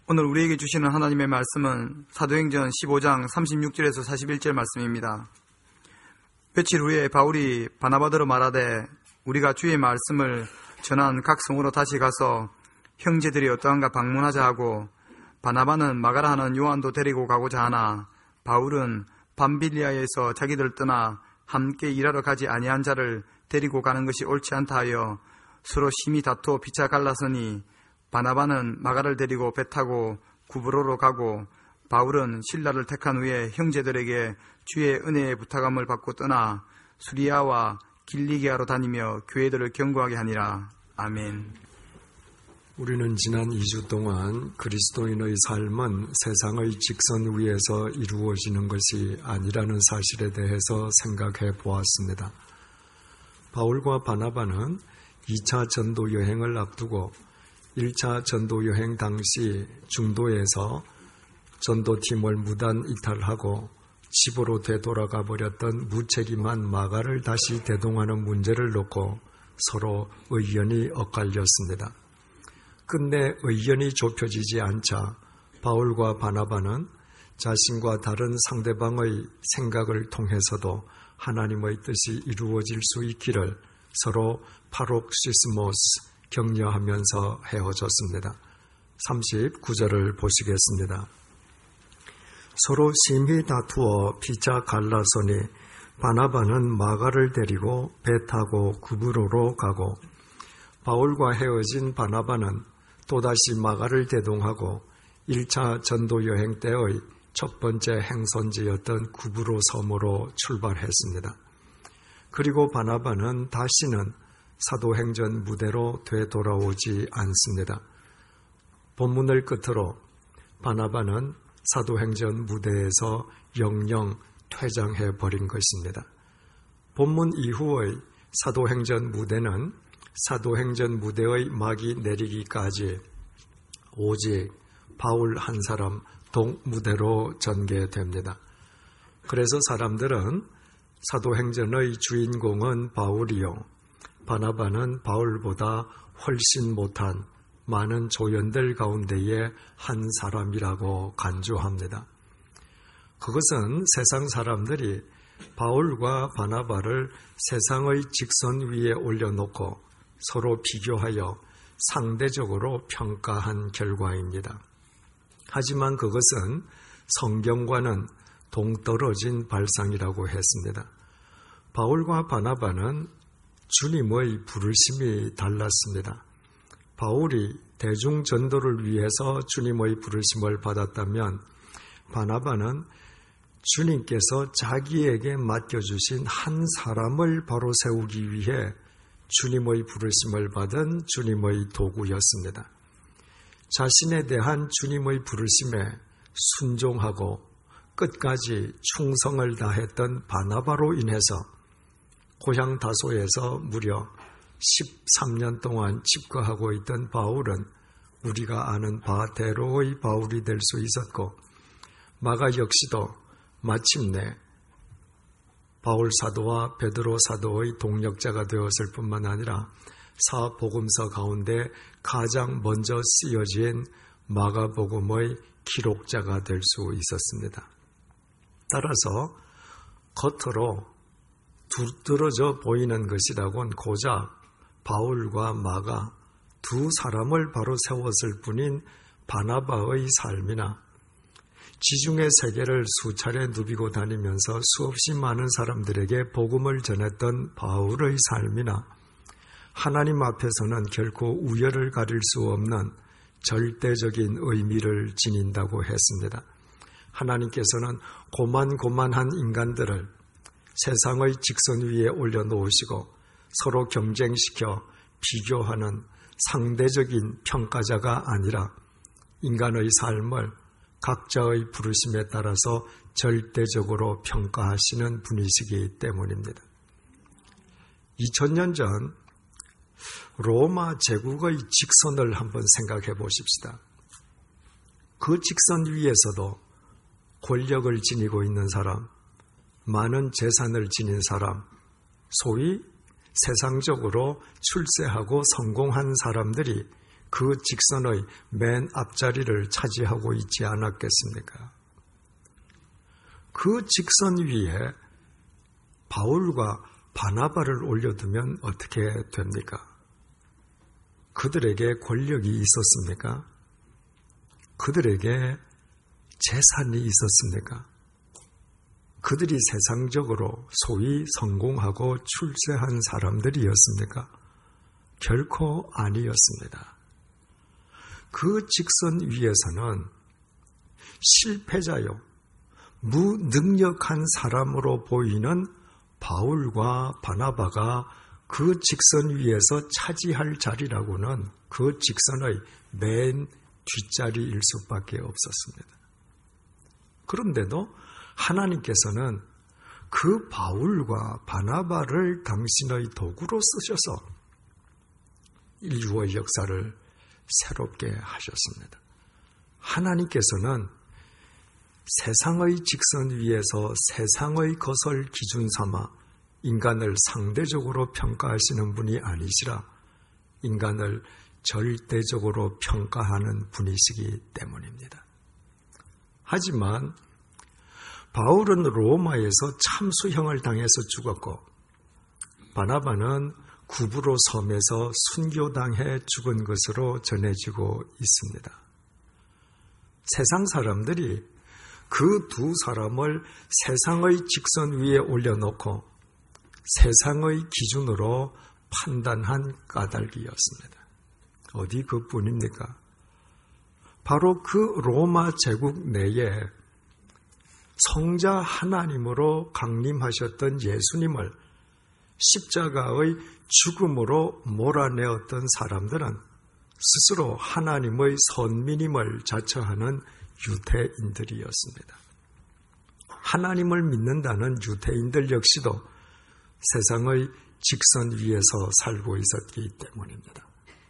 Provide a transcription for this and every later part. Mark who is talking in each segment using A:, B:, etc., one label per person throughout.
A: 오늘 우리에게 주시는 하나님의 말씀은 사도행전 15장 36절에서 41절 말씀입니다. 며칠 후에 바울이 바나바더로 말하되 우리가 주의 말씀을 전한 각 성으로 다시 가서 형제들이 어떠한가 방문하자 하고, 바나바는 마가라 하는 요한도 데리고 가고자 하나 바울은 밤빌리아에서 자기들 떠나 함께 일하러 가지 아니한 자를 데리고 가는 것이 옳지 않다 하여 서로 심히 다투어 피차 갈라서니, 바나바는 마가를 데리고 배 타고 구브로로 가고, 바울은 실라를 택한 후에 형제들에게 주의 은혜의 부탁함을 받고 떠나 수리아와 길리기아로 다니며 교회들을 경고하게 하니라. 아멘.
B: 우리는 지난 2주 동안 그리스도인의 삶은 세상의 직선 위에서 이루어지는 것이 아니라는 사실에 대해서 생각해 보았습니다. 바울과 바나바는 2차 전도 여행을 앞두고 1차 전도 여행 당시 중도에서 전도팀을 무단 이탈하고 집으로 되돌아가 버렸던 무책임한 마가를 다시 대동하는 문제를 놓고 서로 의견이 엇갈렸습니다. 끝내 의견이 좁혀지지 않자 바울과 바나바는 자신과 다른 상대방의 생각을 통해서도 하나님의 뜻이 이루어질 수 있기를 서로 파록시스모스 격려하면서 헤어졌습니다. 39절을 보시겠습니다. 서로 심히 다투어 피차 갈라서니 바나바는 마가를 데리고 배 타고 구브로로 가고, 바울과 헤어진 바나바는 또다시 마가를 대동하고 1차 전도 여행 때의 첫 번째 행선지였던 구브로 섬으로 출발했습니다. 그리고 바나바는 다시는 사도행전 무대로 되돌아오지 않습니다. 본문을 끝으로 바나바는 사도행전 무대에서 영영 퇴장해 버린 것입니다. 본문 이후의 사도행전 무대는 사도행전 무대의 막이 내리기까지 오직 바울 한 사람 동무대로 전개됩니다. 그래서 사람들은 사도행전의 주인공은 바울이요, 바나바는 바울보다 훨씬 못한 많은 조연들 가운데의 한 사람이라고 간주합니다. 그것은 세상 사람들이 바울과 바나바를 세상의 직선 위에 올려놓고 서로 비교하여 상대적으로 평가한 결과입니다. 하지만 그것은 성경과는 동떨어진 발상이라고 했습니다. 바울과 바나바는 주님의 부르심이 달랐습니다. 바울이 대중전도를 위해서 주님의 부르심을 받았다면, 바나바는 주님께서 자기에게 맡겨주신 한 사람을 바로 세우기 위해 주님의 부르심을 받은 주님의 도구였습니다. 자신에 대한 주님의 부르심에 순종하고 끝까지 충성을 다했던 바나바로 인해서 고향 다소에서 무려 13년 동안 집거하고 있던 바울은 우리가 아는 바대로의 바울이 될 수 있었고, 마가 역시도 마침내 바울 사도와 베드로 사도의 동력자가 되었을 뿐만 아니라 사복음서 가운데 가장 먼저 쓰여진 마가복음의 기록자가 될 수 있었습니다. 따라서 겉으로 두드러져 보이는 것이라곤 고작 바울과 마가 두 사람을 바로 세웠을 뿐인 바나바의 삶이나 지중해 세계를 수차례 누비고 다니면서 수없이 많은 사람들에게 복음을 전했던 바울의 삶이나 하나님 앞에서는 결코 우열을 가릴 수 없는 절대적인 의미를 지닌다고 했습니다. 하나님께서는 고만고만한 인간들을 세상의 직선 위에 올려놓으시고 서로 경쟁시켜 비교하는 상대적인 평가자가 아니라 인간의 삶을 각자의 부르심에 따라서 절대적으로 평가하시는 분이시기 때문입니다. 2000년 전 로마 제국의 직선을 한번 생각해 보십시다. 그 직선 위에서도 권력을 지니고 있는 사람, 많은 재산을 지닌 사람, 소위 세상적으로 출세하고 성공한 사람들이 그 직선의 맨 앞자리를 차지하고 있지 않았겠습니까? 그 직선 위에 바울과 바나바를 올려두면 어떻게 됩니까? 그들에게 권력이 있었습니까? 그들에게 재산이 있었습니까? 그들이 세상적으로 소위 성공하고 출세한 사람들이었습니까? 결코 아니었습니다. 그 직선 위에서는 실패자요, 무능력한 사람으로 보이는 바울과 바나바가 그 직선 위에서 차지할 자리라고는 그 직선의 맨 뒷자리일 수밖에 없었습니다. 그런데도 하나님께서는 그 바울과 바나바를 당신의 도구로 쓰셔서 인류의 역사를 새롭게 하셨습니다. 하나님께서는 세상의 직선 위에서 세상의 것을 기준 삼아 인간을 상대적으로 평가하시는 분이 아니시라 인간을 절대적으로 평가하는 분이시기 때문입니다. 하지만 바울은 로마에서 참수형을 당해서 죽었고 바나바는 구브로 섬에서 순교당해 죽은 것으로 전해지고 있습니다. 세상 사람들이 그 두 사람을 세상의 직선 위에 올려놓고 세상의 기준으로 판단한 까닭이었습니다. 어디 그뿐입니까? 바로 그 로마 제국 내에 성자 하나님으로 강림하셨던 예수님을 십자가의 죽음으로 몰아내었던 사람들은 스스로 하나님의 선민임을 자처하는 유대인들이었습니다. 하나님을 믿는다는 유대인들 역시도 세상의 직선 위에서 살고 있었기 때문입니다.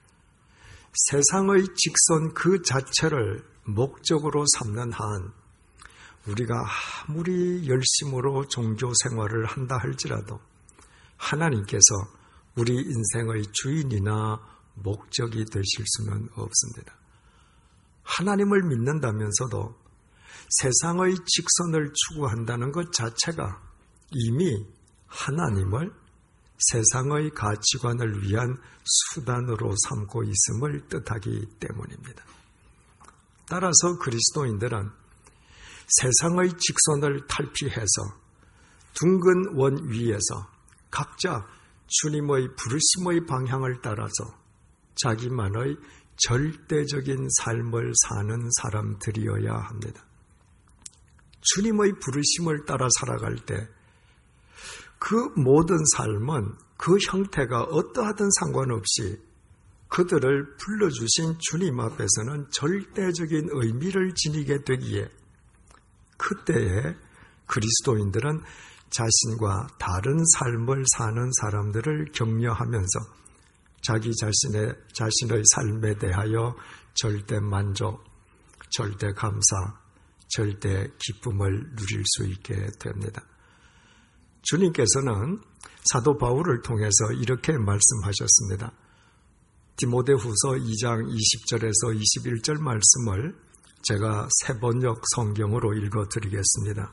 B: 세상의 직선 그 자체를 목적으로 삼는 한 우리가 아무리 열심으로 종교 생활을 한다 할지라도 하나님께서 우리 인생의 주인이나 목적이 되실 수는 없습니다. 하나님을 믿는다면서도 세상의 직선을 추구한다는 것 자체가 이미 하나님을 세상의 가치관을 위한 수단으로 삼고 있음을 뜻하기 때문입니다. 따라서 그리스도인들은 세상의 직선을 탈피해서 둥근 원 위에서 각자 주님의 부르심의 방향을 따라서 자기만의 절대적인 삶을 사는 사람들이어야 합니다. 주님의 부르심을 따라 살아갈 때 그 모든 삶은 그 형태가 어떠하든 상관없이 그들을 불러주신 주님 앞에서는 절대적인 의미를 지니게 되기에 그때에 그리스도인들은 자신과 다른 삶을 사는 사람들을 격려하면서 자기 자신의 삶에 대하여 절대 만족, 절대 감사, 절대 기쁨을 누릴 수 있게 됩니다. 주님께서는 사도 바울을 통해서 이렇게 말씀하셨습니다. 디모데후서 2장 20절에서 21절 말씀을 제가 새번역 성경으로 읽어드리겠습니다.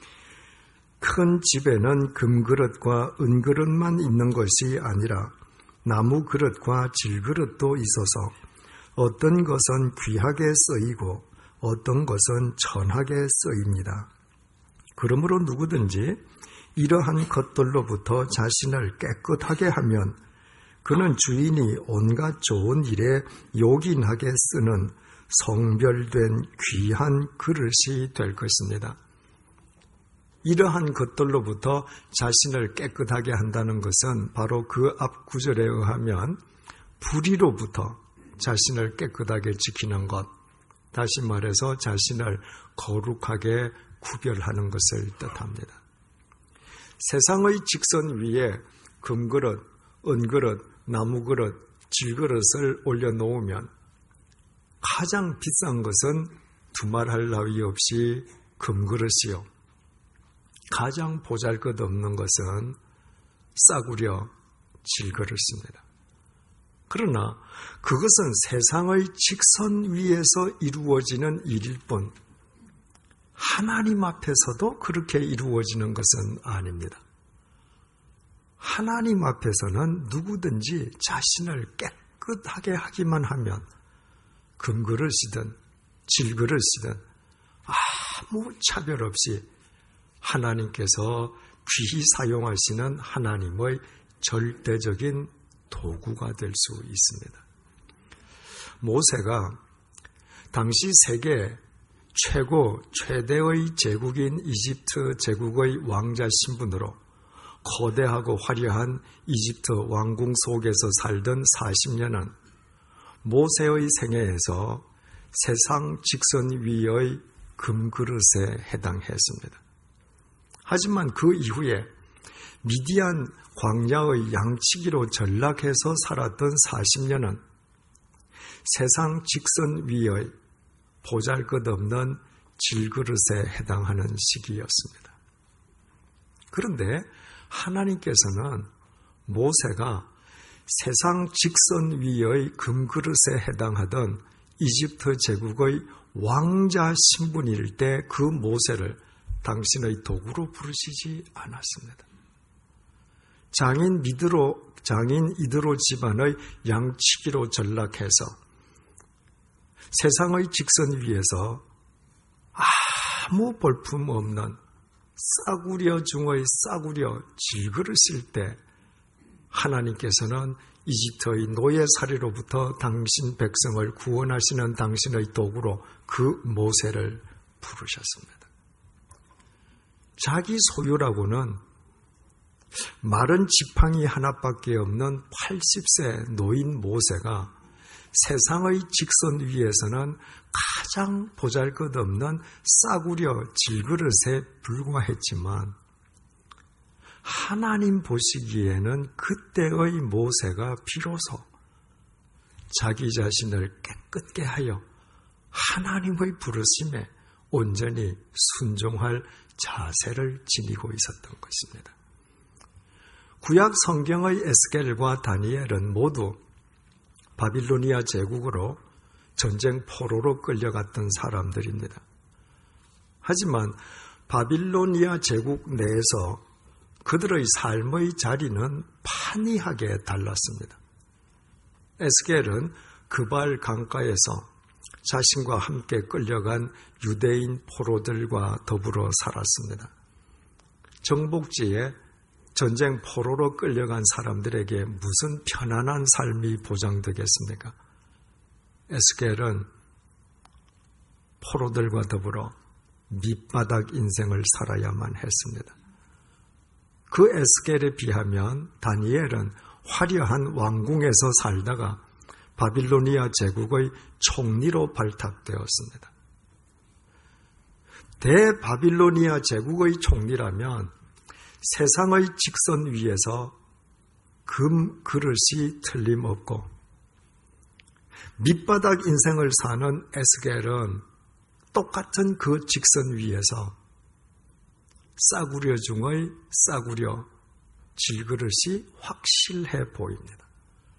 B: 큰 집에는 금그릇과 은그릇만 있는 것이 아니라 나무 그릇과 질그릇도 있어서 어떤 것은 귀하게 쓰이고 어떤 것은 천하게 쓰입니다. 그러므로 누구든지 이러한 것들로부터 자신을 깨끗하게 하면 그는 주인이 온갖 좋은 일에 요긴하게 쓰는 성별된 귀한 그릇이 될 것입니다. 이러한 것들로부터 자신을 깨끗하게 한다는 것은 바로 그 앞 구절에 의하면 불의로부터 자신을 깨끗하게 지키는 것, 다시 말해서 자신을 거룩하게 구별하는 것을 뜻합니다. 세상의 직선 위에 금그릇, 은그릇, 나무그릇, 질그릇을 올려놓으면 가장 비싼 것은 두말할 나위 없이 금그릇이요. 가장 보잘것없는 것은 싸구려 질그릇입니다. 그러나 그것은 세상의 직선 위에서 이루어지는 일일 뿐 하나님 앞에서도 그렇게 이루어지는 것은 아닙니다. 하나님 앞에서는 누구든지 자신을 깨끗하게 하기만 하면 금그릇이든 질그릇이든 아무 차별 없이 하나님께서 귀히 사용하시는 하나님의 절대적인 도구가 될 수 있습니다. 모세가 당시 세계 최대의 제국인 이집트 제국의 왕자 신분으로 거대하고 화려한 이집트 왕궁 속에서 살던 40년은 모세의 생애에서 세상 직선 위의 금그릇에 해당했습니다. 하지만 그 이후에 미디안 광야의 양치기로 전락해서 살았던 40년은 세상 직선 위의 보잘것없는 질그릇에 해당하는 시기였습니다. 그런데 하나님께서는 모세가 세상 직선 위의 금그릇에 해당하던 이집트 제국의 왕자 신분일 때 그 모세를 당신의 도구로 부르시지 않았습니다. 장인 이드로 집안의 양치기로 전락해서 세상의 직선 위에서 아무 볼품없는 싸구려 중의 싸구려 질그릇일 때 하나님께서는 이집트의 노예살이로부터 당신 백성을 구원하시는 당신의 도구로 그 모세를 부르셨습니다. 자기 소유라고는 마른 지팡이 하나밖에 없는 80세 노인 모세가 세상의 직선 위에서는 가장 보잘것없는 싸구려 질그릇에 불과했지만 하나님 보시기에는 그때의 모세가 비로소 자기 자신을 깨끗게 하여 하나님의 부르심에 온전히 순종할 자세를 지니고 있었던 것입니다. 구약 성경의 에스겔과 다니엘은 모두 바빌로니아 제국으로 전쟁 포로로 끌려갔던 사람들입니다. 하지만 바빌로니아 제국 내에서 그들의 삶의 자리는 판이하게 달랐습니다. 에스겔은 그발 강가에서 자신과 함께 끌려간 유대인 포로들과 더불어 살았습니다. 정복지에 전쟁 포로로 끌려간 사람들에게 무슨 편안한 삶이 보장되겠습니까? 에스겔은 포로들과 더불어 밑바닥 인생을 살아야만 했습니다. 그 에스겔에 비하면 다니엘은 화려한 왕궁에서 살다가 바빌로니아 제국의 총리로 발탁되었습니다. 대바빌로니아 제국의 총리라면 세상의 직선 위에서 금 그릇이 틀림없고 밑바닥 인생을 사는 에스겔은 똑같은 그 직선 위에서 싸구려 중의 싸구려 질그릇이 확실해 보입니다.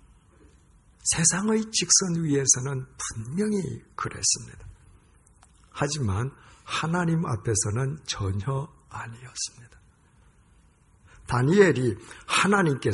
B: 세상의 직선 위에서는 분명히 그랬습니다. 하지만 하나님 앞에서는 전혀 아니었습니다. 다니엘이 하나님께서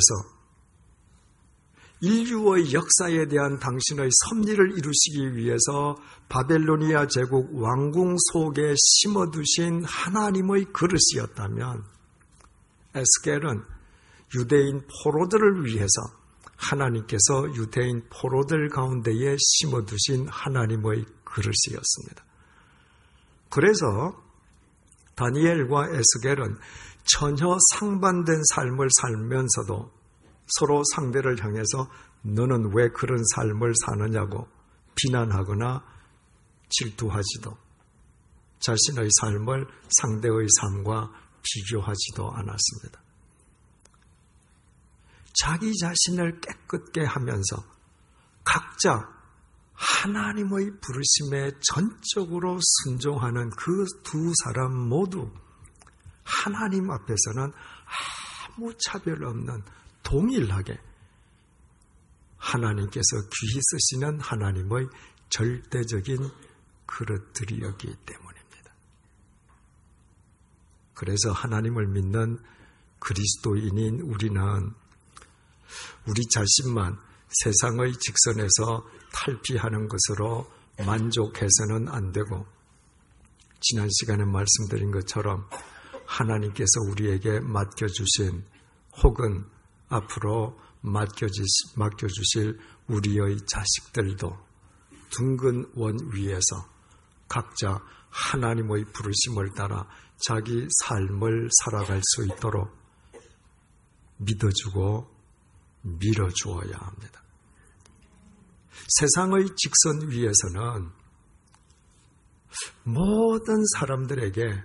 B: 인류의 역사에 대한 당신의 섭리를 이루시기 위해서 바벨로니아 제국 왕궁 속에 심어두신 하나님의 그릇이었다면 에스겔은 유대인 포로들을 위해서 하나님께서 유대인 포로들 가운데에 심어두신 하나님의 그릇이었습니다. 그래서 다니엘과 에스겔은 전혀 상반된 삶을 살면서도 서로 상대를 향해서 너는 왜 그런 삶을 사느냐고 비난하거나 질투하지도 자신의 삶을 상대의 삶과 비교하지도 않았습니다. 자기 자신을 깨끗게 하면서 각자 하나님의 부르심에 전적으로 순종하는 그 두 사람 모두 하나님 앞에서는 아무 차별 없는 동일하게 하나님께서 귀히 쓰시는 하나님의 절대적인 그릇들이었기 때문입니다. 그래서 하나님을 믿는 그리스도인인 우리는 우리 자신만 세상의 직선에서 탈피하는 것으로 만족해서는 안 되고, 지난 시간에 말씀드린 것처럼 하나님께서 우리에게 맡겨주신 혹은 앞으로 맡겨주실 우리의 자식들도 둥근 원 위에서 각자 하나님의 부르심을 따라 자기 삶을 살아갈 수 있도록 믿어주고 밀어주어야 합니다. 세상의 직선 위에서는 모든 사람들에게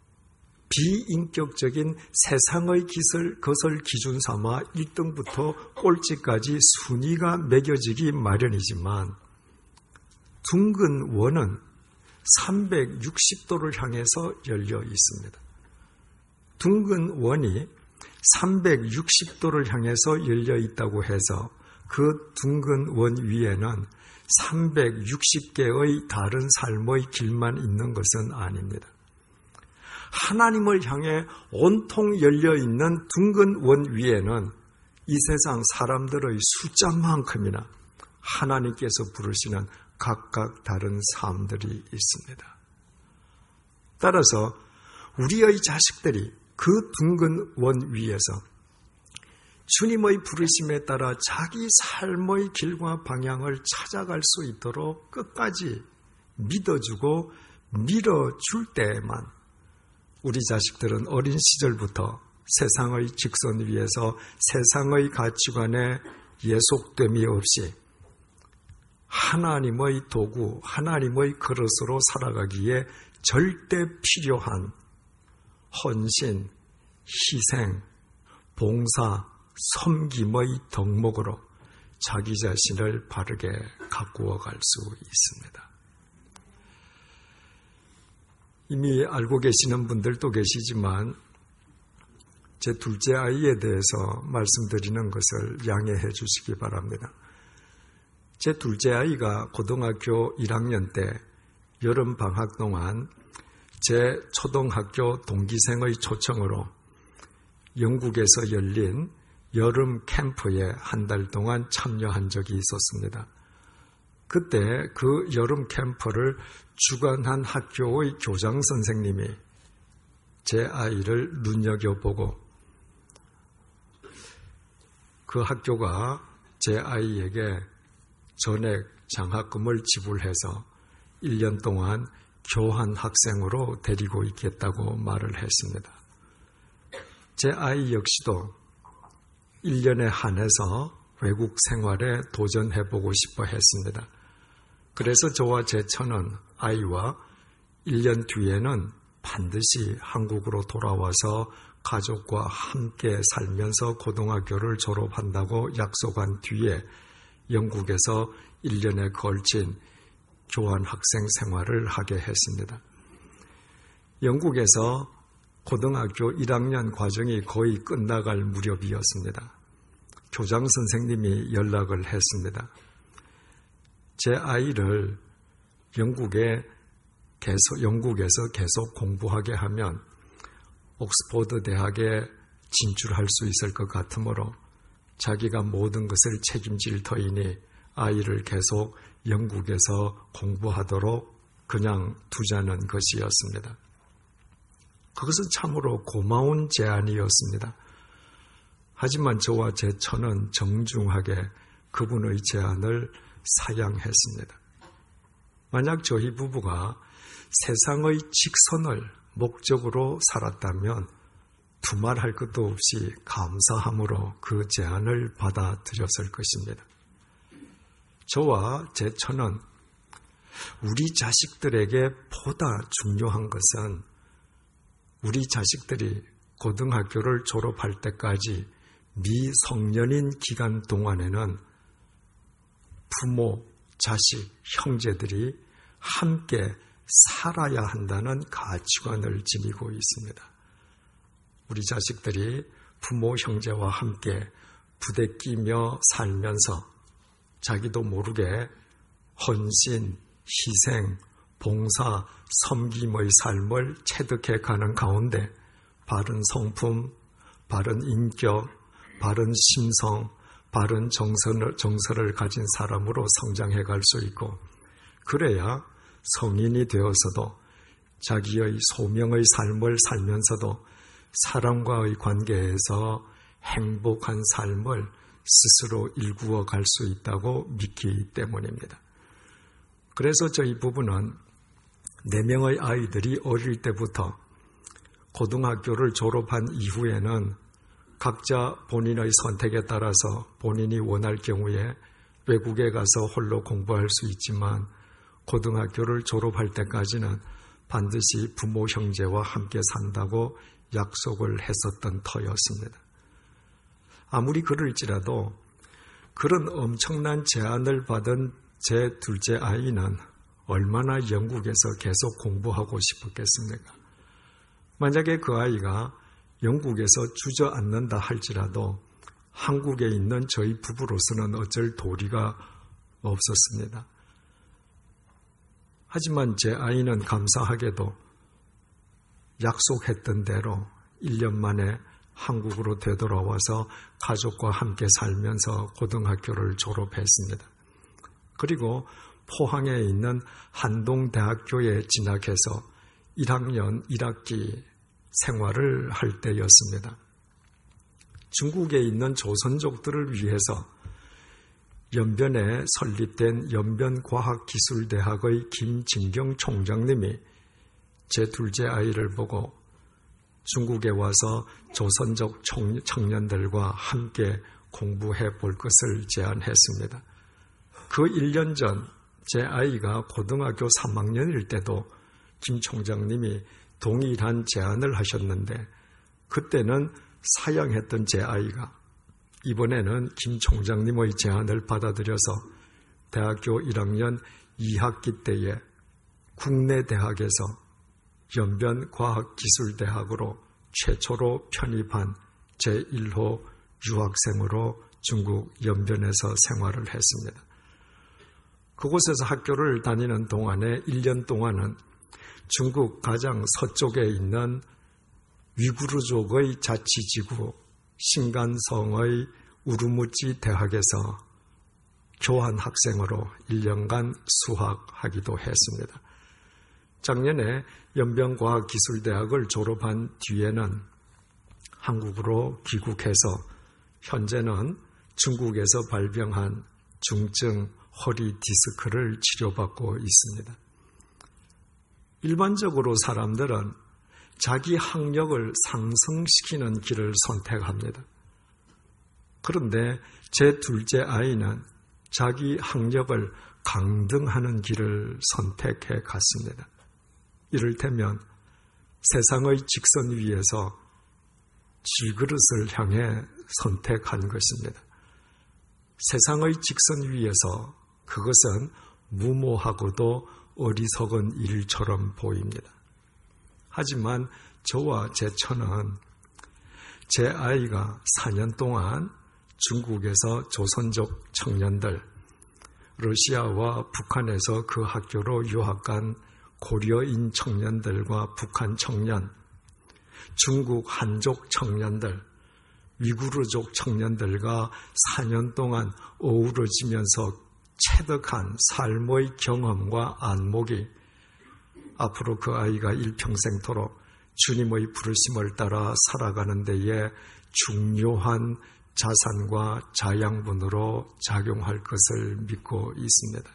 B: 비인격적인 세상의 것을 기준 삼아 1등부터 꼴찌까지 순위가 매겨지기 마련이지만, 둥근 원은 360도를 향해서 열려 있습니다. 둥근 원이 360도를 향해서 열려 있다고 해서 그 둥근 원 위에는 360개의 다른 삶의 길만 있는 것은 아닙니다. 하나님을 향해 온통 열려있는 둥근 원 위에는 이 세상 사람들의 숫자만큼이나 하나님께서 부르시는 각각 다른 삶들이 있습니다. 따라서 우리의 자식들이 그 둥근 원 위에서 주님의 부르심에 따라 자기 삶의 길과 방향을 찾아갈 수 있도록 끝까지 믿어주고 밀어줄 때에만 우리 자식들은 어린 시절부터 세상의 직선 위에서 세상의 가치관에 예속됨이 없이 하나님의 도구, 하나님의 그릇으로 살아가기에 절대 필요한 헌신, 희생, 봉사, 섬김의 덕목으로 자기 자신을 바르게 가꾸어 갈 수 있습니다. 이미 알고 계시는 분들도 계시지만 제 둘째 아이에 대해서 말씀드리는 것을 양해해 주시기 바랍니다. 제 둘째 아이가 고등학교 1학년 때 여름 방학 동안 제 초등학교 동기생의 초청으로 영국에서 열린 여름 캠프에 한 달 동안 참여한 적이 있었습니다. 그때 그 여름 캠프를 주관한 학교의 교장 선생님이 제 아이를 눈여겨보고 그 학교가 제 아이에게 전액 장학금을 지불해서 1년 동안 교환 학생으로 데리고 있겠다고 말을 했습니다. 제 아이 역시도 1년에 한해서 외국 생활에 도전해보고 싶어 했습니다. 그래서 저와 제 처는 아이와 1년 뒤에는 반드시 한국으로 돌아와서 가족과 함께 살면서 고등학교를 졸업한다고 약속한 뒤에 영국에서 1년에 걸친 교환학생 생활을 하게 했습니다. 영국에서 고등학교 1학년 과정이 거의 끝나갈 무렵이었습니다. 교장 선생님이 연락을 했습니다. 제 아이를 영국에서 계속 공부하게 하면 옥스퍼드 대학에 진출할 수 있을 것 같으므로 자기가 모든 것을 책임질 터이니 아이를 계속 영국에서 공부하도록 그냥 두자는 것이었습니다. 그것은 참으로 고마운 제안이었습니다. 하지만 저와 제 처는 정중하게 그분의 제안을 사양했습니다. 만약 저희 부부가 세상의 직선을 목적으로 살았다면 두말할 것도 없이 감사함으로 그 제안을 받아들였을 것입니다. 저와 제 처는 우리 자식들에게 보다 중요한 것은 우리 자식들이 고등학교를 졸업할 때까지 미성년인 기간 동안에는 부모, 자식, 형제들이 함께 살아야 한다는 가치관을 지니고 있습니다. 우리 자식들이 부모, 형제와 함께 부대끼며 살면서 자기도 모르게 헌신, 희생, 봉사, 섬김의 삶을 체득해 가는 가운데 바른 성품, 바른 인격, 바른 심성, 바른 정서를 가진 사람으로 성장해 갈 수 있고, 그래야 성인이 되어서도 자기의 소명의 삶을 살면서도 사람과의 관계에서 행복한 삶을 스스로 일구어 갈 수 있다고 믿기 때문입니다. 그래서 저희 부부는 4명의 아이들이 어릴 때부터 고등학교를 졸업한 이후에는 각자 본인의 선택에 따라서 본인이 원할 경우에 외국에 가서 홀로 공부할 수 있지만 고등학교를 졸업할 때까지는 반드시 부모 형제와 함께 산다고 약속을 했었던 터였습니다. 아무리 그럴지라도 그런 엄청난 제안을 받은 제 둘째 아이는 얼마나 영국에서 계속 공부하고 싶었겠습니까? 만약에 그 아이가 영국에서 주저앉는다 할지라도 한국에 있는 저희 부부로서는 어쩔 도리가 없었습니다. 하지만 제 아이는 감사하게도 약속했던 대로 1년 만에 한국으로 되돌아와서 가족과 함께 살면서 고등학교를 졸업했습니다. 그리고 포항에 있는 한동대학교에 진학해서 1학년 1학기 생활을 할 때였습니다. 중국에 있는 조선족들을 위해서 연변에 설립된 연변과학기술대학의 김진경 총장님이 제 둘째 아이를 보고 중국에 와서 조선족 청년들과 함께 공부해 볼 것을 제안했습니다. 그 1년 전 제 아이가 고등학교 3학년일 때도 김 총장님이 동일한 제안을 하셨는데 그때는 사양했던 제 아이가 이번에는 김 총장님의 제안을 받아들여서 대학교 1학년 2학기 때에 국내 대학에서 연변과학기술대학으로 최초로 편입한 제1호 유학생으로 중국 연변에서 생활을 했습니다. 그곳에서 학교를 다니는 동안에 1년 동안은 중국 가장 서쪽에 있는 위구르족의 자치지구 신간성의 우르무찌 대학에서 교환 학생으로 1년간 수학하기도 했습니다. 작년에 연변과학기술대학을 졸업한 뒤에는 한국으로 귀국해서 현재는 중국에서 발병한 중증 허리 디스크를 치료받고 있습니다. 일반적으로 사람들은 자기 학력을 상승시키는 길을 선택합니다. 그런데 제 둘째 아이는 자기 학력을 강등하는 길을 선택해 갔습니다. 이를테면 세상의 직선 위에서 질그릇을 향해 선택한 것입니다. 세상의 직선 위에서 그것은 무모하고도 어리석은 일처럼 보입니다. 하지만 저와 제 처는 제 아이가 4년 동안 중국에서 조선족 청년들, 러시아와 북한에서 그 학교로 유학 간 고려인 청년들과 북한 청년, 중국 한족 청년들, 위구르족 청년들과 4년 동안 어우러지면서 체득한 삶의 경험과 안목이 앞으로 그 아이가 일평생토록 주님의 부르심을 따라 살아가는 데에 중요한 자산과 자양분으로 작용할 것을 믿고 있습니다.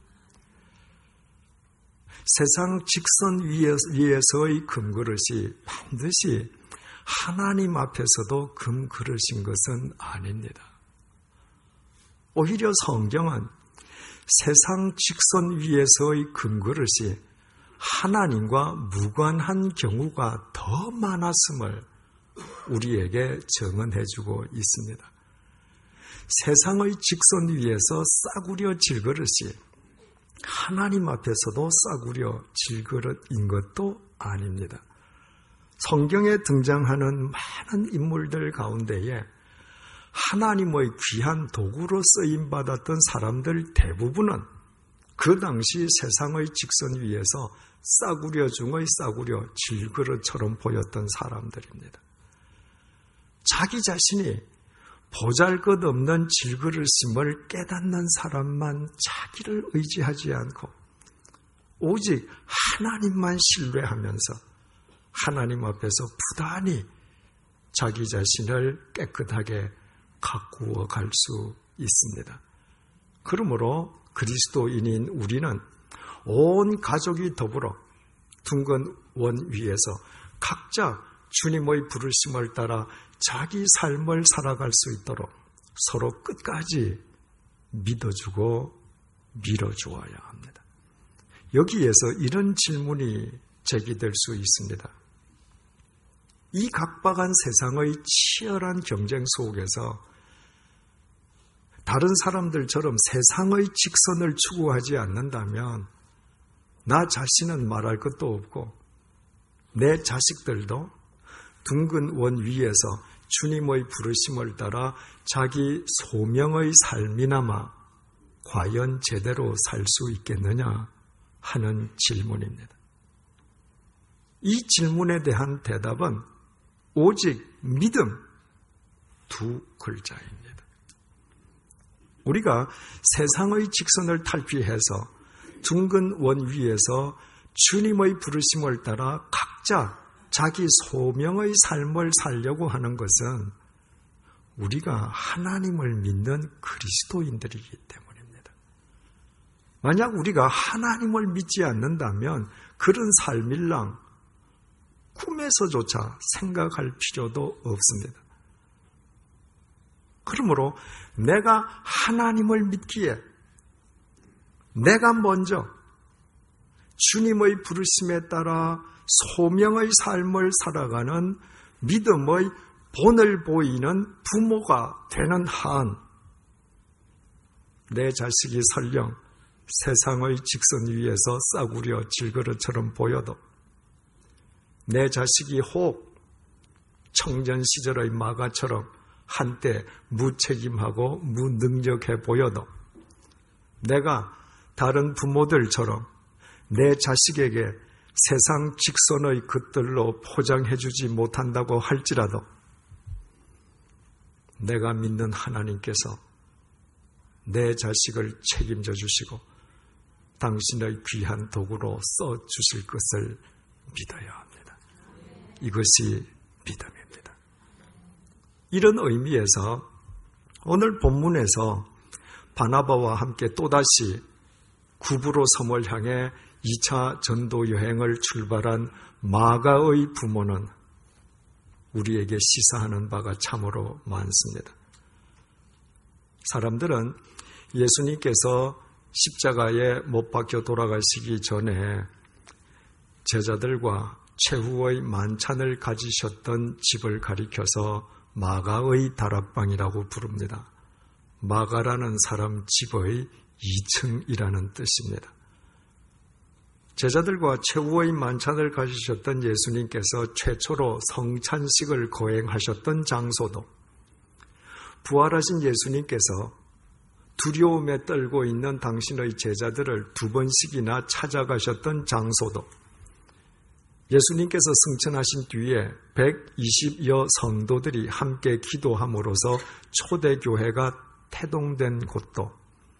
B: 세상 직선 위에서의 금그릇이 반드시 하나님 앞에서도 금그릇인 것은 아닙니다. 오히려 성경은 세상 직선 위에서의 금그릇이 하나님과 무관한 경우가 더 많았음을 우리에게 증언해주고 있습니다. 세상의 직선 위에서 싸구려 질그릇이 하나님 앞에서도 싸구려 질그릇인 것도 아닙니다. 성경에 등장하는 많은 인물들 가운데에 하나님의 귀한 도구로 쓰임받았던 사람들 대부분은 그 당시 세상의 직선 위에서 싸구려 중의 싸구려, 질그릇처럼 보였던 사람들입니다. 자기 자신이 보잘것없는 질그릇임을 깨닫는 사람만 자기를 의지하지 않고 오직 하나님만 신뢰하면서 하나님 앞에서 부단히 자기 자신을 깨끗하게 가꾸어 갈 수 있습니다. 그러므로 그리스도인인 우리는 온 가족이 더불어 둥근 원 위에서 각자 주님의 부르심을 따라 자기 삶을 살아갈 수 있도록 서로 끝까지 믿어주고 밀어주어야 합니다. 여기에서 이런 질문이 제기될 수 있습니다. 이 각박한 세상의 치열한 경쟁 속에서 다른 사람들처럼 세상의 직선을 추구하지 않는다면 나 자신은 말할 것도 없고 내 자식들도 둥근 원 위에서 주님의 부르심을 따라 자기 소명의 삶이나마 과연 제대로 살 수 있겠느냐 하는 질문입니다. 이 질문에 대한 대답은 오직 믿음 두 글자입니다. 우리가 세상의 직선을 탈피해서 둥근 원 위에서 주님의 부르심을 따라 각자 자기 소명의 삶을 살려고 하는 것은 우리가 하나님을 믿는 그리스도인들이기 때문입니다. 만약 우리가 하나님을 믿지 않는다면 그런 삶일랑 꿈에서조차 생각할 필요도 없습니다. 그러므로 내가 하나님을 믿기에 내가 먼저 주님의 부르심에 따라 소명의 삶을 살아가는 믿음의 본을 보이는 부모가 되는 한 내 자식이 설령 세상의 직선 위에서 싸구려 질그릇처럼 보여도 내 자식이 혹 청년 시절의 마가처럼 한때 무책임하고 무능력해 보여도 내가 다른 부모들처럼 내 자식에게 세상 직선의 것들로 포장해주지 못한다고 할지라도 내가 믿는 하나님께서 내 자식을 책임져 주시고 당신의 귀한 도구로 써주실 것을 믿어야 합니다. 이것이 믿음입니다. 이런 의미에서 오늘 본문에서 바나바와 함께 또다시 구브로 섬을 향해 2차 전도 여행을 출발한 마가의 부모는 우리에게 시사하는 바가 참으로 많습니다. 사람들은 예수님께서 십자가에 못 박혀 돌아가시기 전에 제자들과 최후의 만찬을 가지셨던 집을 가리켜서 마가의 다락방이라고 부릅니다. 마가라는 사람 집의 2층이라는 뜻입니다. 제자들과 최후의 만찬을 가지셨던 예수님께서 최초로 성찬식을 거행하셨던 장소도, 부활하신 예수님께서 두려움에 떨고 있는 당신의 제자들을 2번씩이나 찾아가셨던 장소도, 예수님께서 승천하신 뒤에 120여 성도들이 함께 기도함으로써 초대교회가 태동된 곳도,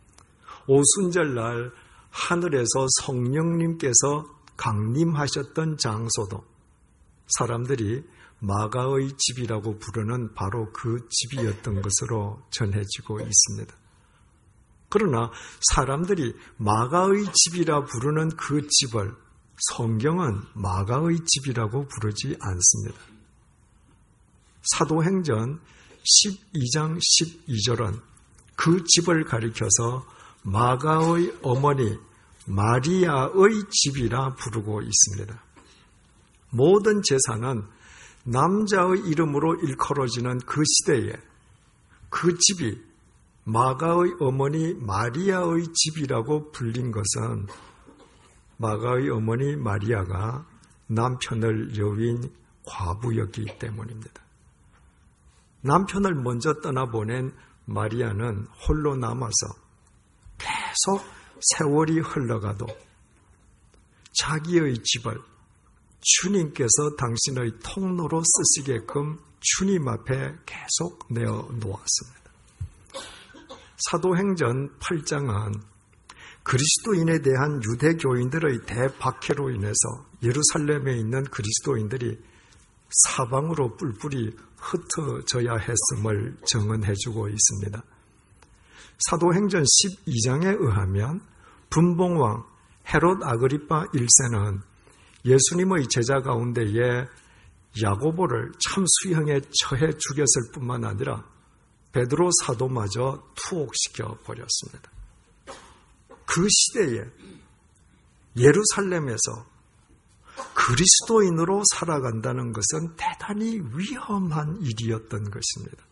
B: 오순절날 하늘에서 성령님께서 강림하셨던 장소도 사람들이 마가의 집이라고 부르는 바로 그 집이었던 것으로 전해지고 있습니다. 그러나 사람들이 마가의 집이라 부르는 그 집을 성경은 마가의 집이라고 부르지 않습니다. 사도행전 12장 12절은 그 집을 가리켜서 마가의 어머니 마리아의 집이라 부르고 있습니다. 모든 제사는 남자의 이름으로 일컬어지는 그 시대에 그 집이 마가의 어머니 마리아의 집이라고 불린 것은 마가의 어머니 마리아가 남편을 여윈 과부였기 때문입니다. 남편을 먼저 떠나보낸 마리아는 홀로 남아서 계속 세월이 흘러가도 자기의 집을 주님께서 당신의 통로로 쓰시게끔 주님 앞에 계속 내어놓았습니다. 사도행전 8장은 그리스도인에 대한 유대교인들의 대박해로 인해서 예루살렘에 있는 그리스도인들이 사방으로 뿔뿔이 흩어져야 했음을 증언해주고 있습니다. 사도행전 12장에 의하면 분봉왕 헤롯 아그리파 1세는 예수님의 제자 가운데에 야고보를 참수형에 처해 죽였을 뿐만 아니라 베드로 사도마저 투옥시켜 버렸습니다. 그 시대에 예루살렘에서 그리스도인으로 살아간다는 것은 대단히 위험한 일이었던 것입니다.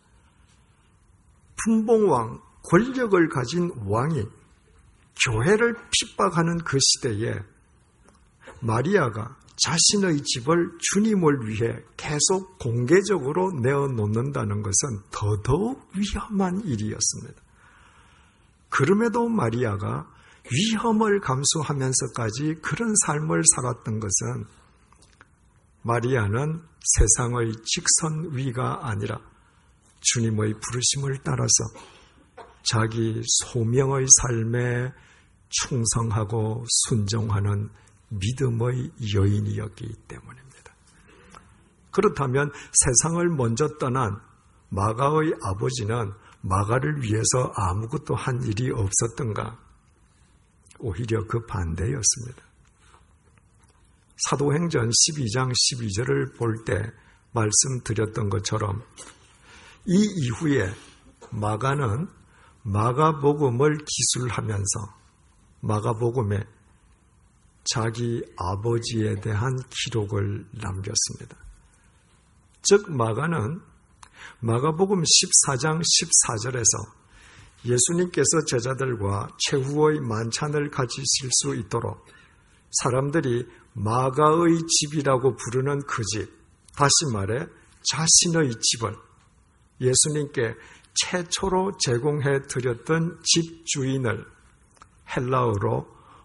B: 분봉왕, 권력을 가진 왕이 교회를 핍박하는 그 시대에 마리아가 자신의 집을 주님을 위해 계속 공개적으로 내어놓는다는 것은 더더욱 위험한 일이었습니다. 그럼에도 마리아가 위험을 감수하면서까지 그런 삶을 살았던 것은 마리아는 세상의 직선위가 아니라 주님의 부르심을 따라서 자기 소명의 삶에 충성하고 순종하는 믿음의 여인이었기 때문입니다. 그렇다면 세상을 먼저 떠난 마가의 아버지는 마가를 위해서 아무것도 한 일이 없었던가? 오히려 그 반대였습니다. 사도행전 12장 12절을 볼 때 말씀드렸던 것처럼 이 이후에 마가는 마가복음을 기술하면서 마가복음에 자기 아버지에 대한 기록을 남겼습니다. 즉 마가는 마가복음 14장 14절에서 예수님께서 제자들과 최후의 만찬을 가지실 수 있도록 사람들이 마가의 집이라고 부르는 그 집, 다시 말해 자신의 집을 예수님께 최초로 제공해 드렸던 집 주인을 헬라어로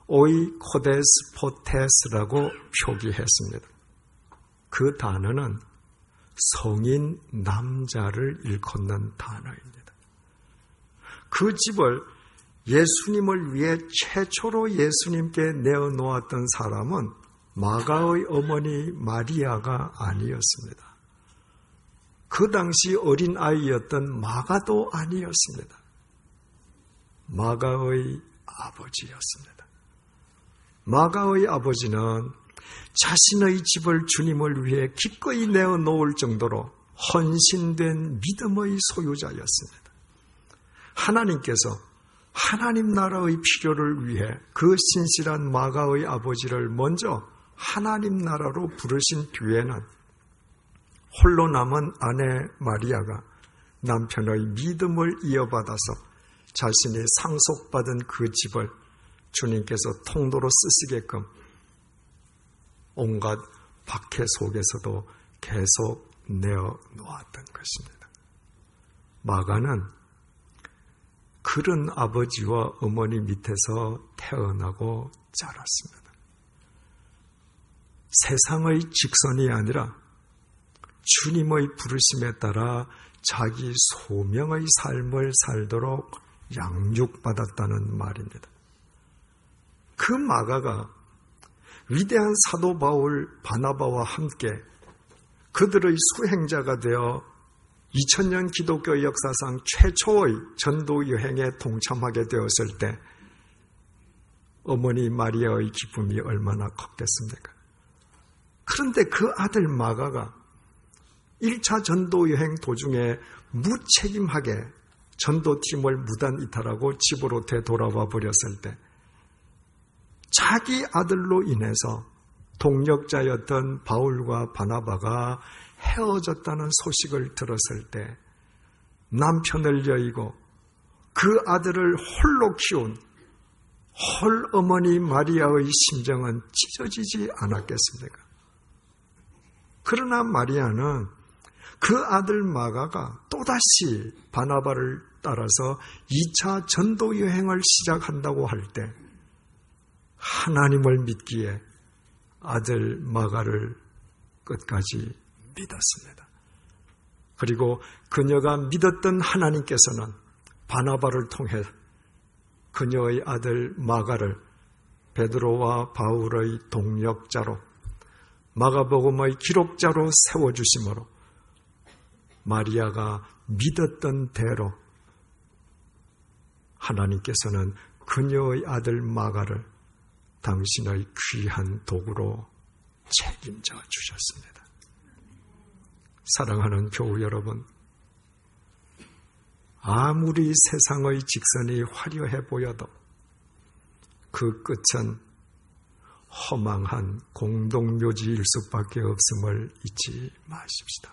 B: 오이코데스포테스라고 표기했습니다. 그 단어는 성인 남자를 일컫는 단어입니다. 그 집을 예수님을 위해 최초로 예수님께 내어놓았던 사람은 마가의 어머니 마리아가 아니었습니다. 그 당시 어린 아이였던 마가도 아니었습니다. 마가의 아버지였습니다. 마가의 아버지는 자신의 집을 주님을 위해 기꺼이 내어놓을 정도로 헌신된 믿음의 소유자였습니다. 하나님께서 하나님 나라의 필요를 위해 그 신실한 마가의 아버지를 먼저 하나님 나라로 부르신 뒤에는 홀로 남은 아내 마리아가 남편의 믿음을 이어받아서 자신이 상속받은 그 집을 주님께서 통로로 쓰시게끔 온갖 박해 속에서도 계속 내어놓았던 것입니다. 마가는 그런 아버지와 어머니 밑에서 태어나고 자랐습니다. 세상의 직선이 아니라 주님의 부르심에 따라 자기 소명의 삶을 살도록 양육받았다는 말입니다. 그 마가가 위대한 사도 바울 바나바와 함께 그들의 수행자가 되어 2000년 기독교 역사상 최초의 전도 여행에 동참하게 되었을 때 어머니 마리아의 기쁨이 얼마나 컸겠습니까? 그런데 그 아들 마가가 1차 전도 여행 도중에 무책임하게 전도팀을 무단 이탈하고 집으로 되돌아와 버렸을 때 자기 아들로 인해서 동력자였던 바울과 바나바가 헤어졌다는 소식을 들었을 때 남편을 여의고 그 아들을 홀로 키운 홀 어머니 마리아의 심정은 찢어지지 않았겠습니까? 그러나 마리아는 그 아들 마가가 또다시 바나바를 따라서 2차 전도 여행을 시작한다고 할 때 하나님을 믿기에 아들 마가를 끝까지 믿었습니다. 그리고 그녀가 믿었던 하나님께서는 바나바를 통해 그녀의 아들 마가를 베드로와 바울의 동역자로 마가복음의 기록자로 세워주심으로 마리아가 믿었던 대로 하나님께서는 그녀의 아들 마가를 당신의 귀한 도구로 책임져 주셨습니다. 사랑하는 교우 여러분, 아무리 세상의 직선이 화려해 보여도 그 끝은 허망한 공동묘지일 수밖에 없음을 잊지 마십시다.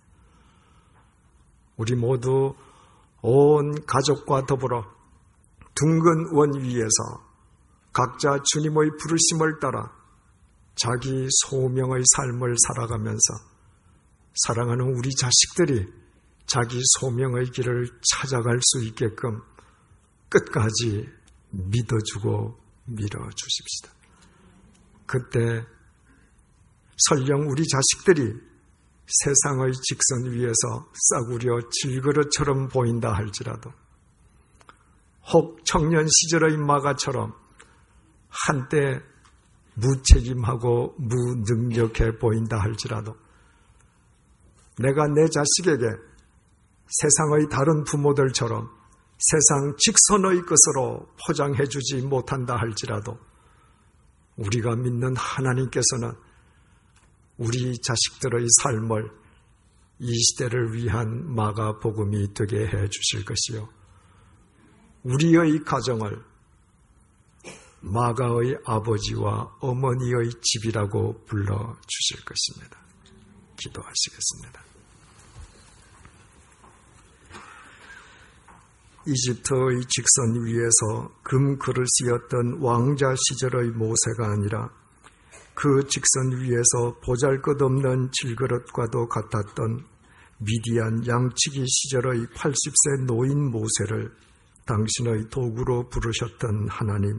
B: 우리 모두 온 가족과 더불어 둥근 원 위에서 각자 주님의 부르심을 따라 자기 소명의 삶을 살아가면서 사랑하는 우리 자식들이 자기 소명의 길을 찾아갈 수 있게끔 끝까지 믿어주고 밀어주십시다. 그때 설령 우리 자식들이 세상의 직선 위에서 싸구려 질그릇처럼 보인다 할지라도 혹 청년 시절의 마가처럼 한때 무책임하고 무능력해 보인다 할지라도 내가 내 자식에게 세상의 다른 부모들처럼 세상 직선의 것으로 포장해주지 못한다 할지라도 우리가 믿는 하나님께서는 우리 자식들의 삶을 이 시대를 위한 마가복음이 되게 해 주실 것이요, 우리의 가정을 마가의 아버지와 어머니의 집이라고 불러주실 것입니다. 기도하시겠습니다. 이집트의 직선 위에서 금 그릇이었던 왕자 시절의 모세가 아니라 그 직선 위에서 보잘것없는 질그릇과도 같았던 미디안 양치기 시절의 80세 노인 모세를 당신의 도구로 부르셨던 하나님,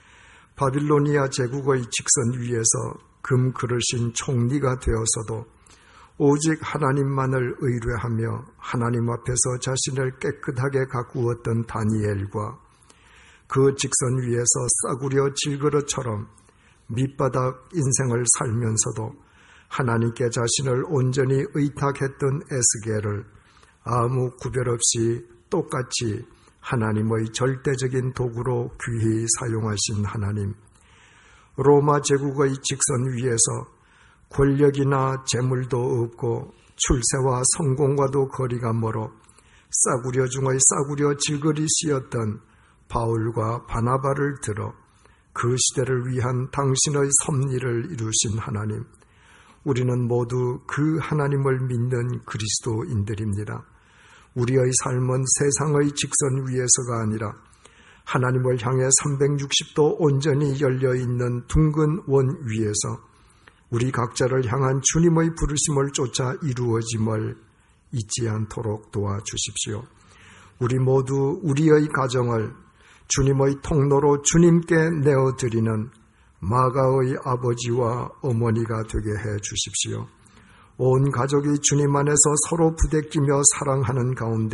B: 바빌로니아 제국의 직선 위에서 금 그릇인 총리가 되어서도 오직 하나님만을 의뢰하며 하나님 앞에서 자신을 깨끗하게 가꾸었던 다니엘과 그 직선 위에서 싸구려 질그릇처럼 밑바닥 인생을 살면서도 하나님께 자신을 온전히 의탁했던 에스겔을 아무 구별 없이 똑같이 하나님의 절대적인 도구로 귀히 사용하신 하나님, 로마 제국의 직선 위에서 권력이나 재물도 없고 출세와 성공과도 거리가 멀어 싸구려 중의 싸구려 질그릇이었던 바울과 바나바를 들어 그 시대를 위한 당신의 섭리를 이루신 하나님, 우리는 모두 그 하나님을 믿는 그리스도인들입니다. 우리의 삶은 세상의 직선 위에서가 아니라 하나님을 향해 360도 온전히 열려있는 둥근 원 위에서 우리 각자를 향한 주님의 부르심을 쫓아 이루어짐을 잊지 않도록 도와주십시오. 우리 모두 우리의 가정을 주님의 통로로 주님께 내어드리는 마가의 아버지와 어머니가 되게 해 주십시오. 온 가족이 주님 안에서 서로 부대끼며 사랑하는 가운데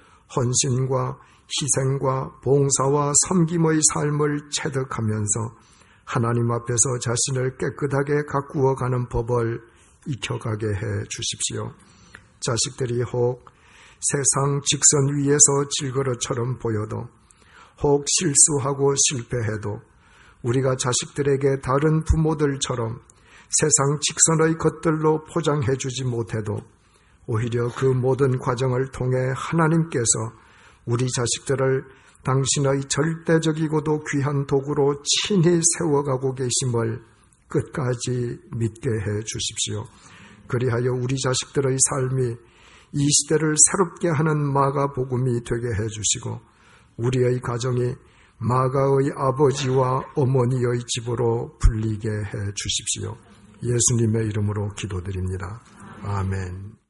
B: 헌신과 희생과 봉사와 섬김의 삶을 체득하면서 하나님 앞에서 자신을 깨끗하게 가꾸어가는 법을 익혀가게 해 주십시오. 자식들이 혹 세상 직선 위에서 질그릇처럼 보여도 혹 실수하고 실패해도 우리가 자식들에게 다른 부모들처럼 세상 직선의 것들로 포장해 주지 못해도 오히려 그 모든 과정을 통해 하나님께서 우리 자식들을 당신의 절대적이고도 귀한 도구로 친히 세워가고 계심을 끝까지 믿게 해 주십시오. 그리하여 우리 자식들의 삶이 이 시대를 새롭게 하는 마가복음이 되게 해 주시고 우리의 가정이 마가의 아버지와 어머니의 집으로 불리게 해 주십시오. 예수님의 이름으로 기도드립니다. 아멘.